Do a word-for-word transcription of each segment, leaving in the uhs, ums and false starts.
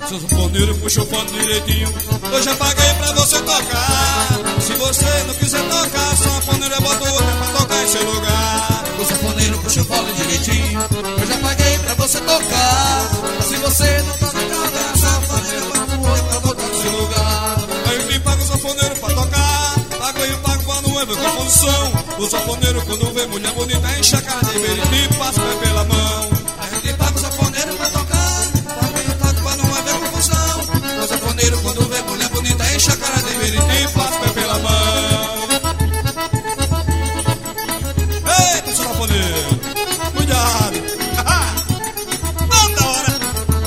Seu sanfoneiro puxa o fone direitinho, eu já paguei pra você tocar. Se você não quiser tocar, sanfoneiro eu boto outra pra tocar em seu lugar. O sanfoneiro puxa o fone direitinho, eu já paguei pra você tocar. Se você não tocar, sanfoneiro eu boto outra pra tocar em seu lugar. Aí quem paga o sanfoneiro pra tocar, paga e paga quando é ver confusão. O sanfoneiro quando vê mulher bonita enche a cara de vermelho e passa o pé pela mão. Aí quem paga o sanfoneiro pra tocar, paga e paga pra não haver confusão. O sanfoneiro quando vê mulher bonita enche a cara de vermelho E passa o pé pela mão. Eita, seu sanfoneiro, cuidado. Toda hora.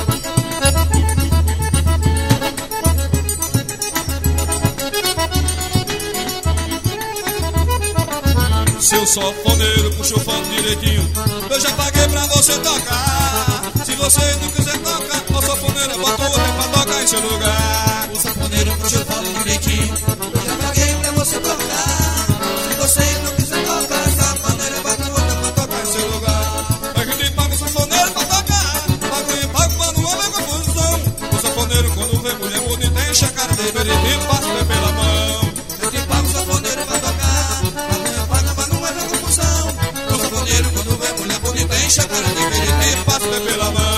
Seu sanfoneiro puxa o fone direitinho, eu já paguei pra você tocar. Se você não quiser tocar, o sanfoneiro bota outra pra tocar em seu lugar. O sanfoneiro puxa o fone direitinho, eu já paguei pra você tocar. Se você não quiser tocar, a sanfoneira bota outra pra tocar em seu lugar. É que tem paga o sanfoneiro pra tocar, paga e paga pra não haver confusão. O sanfoneiro quando vê mulher bonita enche a cara de vermelho e passa o pé pela mão. Eu te pago o sanfoneiro pra tocar, paga e paga pra não haver confusão. O sanfoneiro quando vê mulher bonita enche a cara de vermelho E passa o pé pela mão.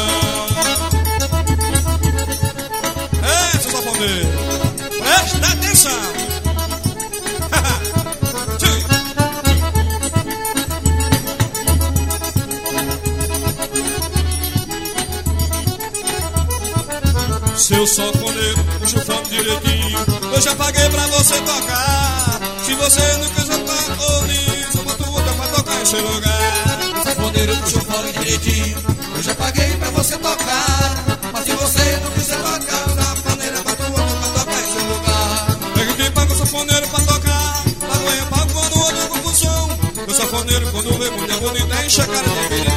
É, seu sanfoneiro, presta atenção. Seu sanfoneiro puxa o fone direitinho, eu já paguei pra você tocar. Se você não quiser tocar, ô liso, eu boto outra pra tocar em seu lugar. O sanfoneiro puxa o fone direitinho, eu já paguei pra você tocar. Mas se você não quiser tocar, a sanfoneira bota outra pra tocar em seu lugar. É que quem paga o sanfoneiro pra tocar, paga e paga quando outra confusão. O sanfoneiro quando vê mulher bonita enche a cara de vermelho